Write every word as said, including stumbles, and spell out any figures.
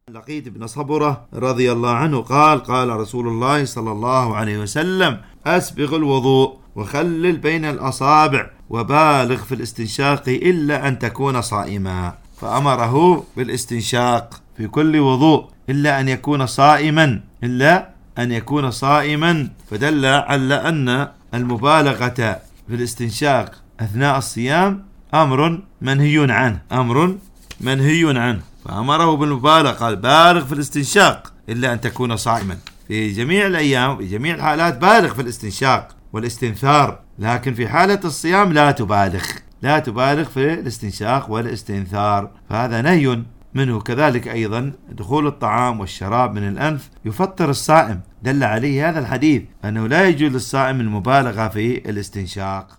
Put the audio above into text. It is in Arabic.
لقيط بن صبرة رضي الله عنه قال قال رسول الله صلى الله عليه وسلم: أسبغ الوضوء وخلل بين الأصابع وبالغ في الاستنشاق إلا أن تكون صائما. فأمره بالاستنشاق في كل وضوء إلا أن يكون صائما إلا أن يكون صائما فدل على أن المبالغة في الاستنشاق أثناء الصيام أمر منهي عنه أمر منهي عنه فأمره بالمبالغة، قال: بالغ في الاستنشاق إلا أن تكون صائما. في جميع الأيام في جميع الحالات بالغ في الاستنشاق والاستنثار، لكن في حالة الصيام لا تبالغ لا تبالغ في الاستنشاق والاستنثار، فهذا نهي منه. كذلك أيضا دخول الطعام والشراب من الأنف يفطر الصائم، دل عليه هذا الحديث أنه لا يجوز للصائم المبالغة في الاستنشاق.